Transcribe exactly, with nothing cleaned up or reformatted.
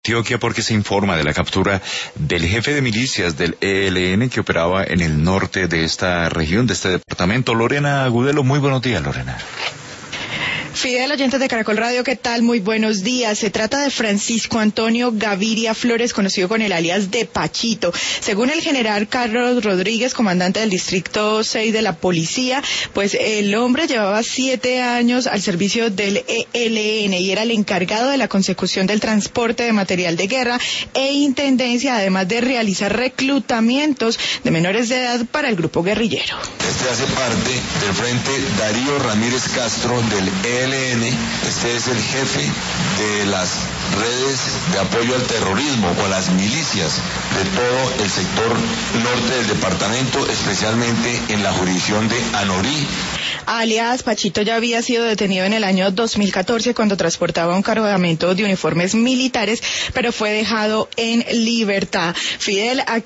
Antioquia porque se informa de la captura del jefe de milicias del E L N que operaba en el norte de esta región, de este departamento. Lorena Agudelo, muy buenos días, Lorena. Fidel, oyentes de Caracol Radio, ¿qué tal? Muy buenos días. Se trata de Francisco Antonio Gaviria Flores, conocido con el alias de Pachito. Según el general Carlos Rodríguez, comandante del Distrito seis de la Policía, pues el hombre llevaba siete años al servicio del E L N y era el encargado de la consecución del transporte de material de guerra e intendencia, además de realizar reclutamientos de menores de edad para el grupo guerrillero. Este hace parte del Frente Darío Ramírez Castro del E L N. Este es el jefe de las redes de apoyo al terrorismo o las milicias de todo el sector norte del departamento, especialmente en la jurisdicción de Anorí. Alias Pachito ya había sido detenido en el año dos mil catorce cuando transportaba un cargamento de uniformes militares, pero fue dejado en libertad. Fidel,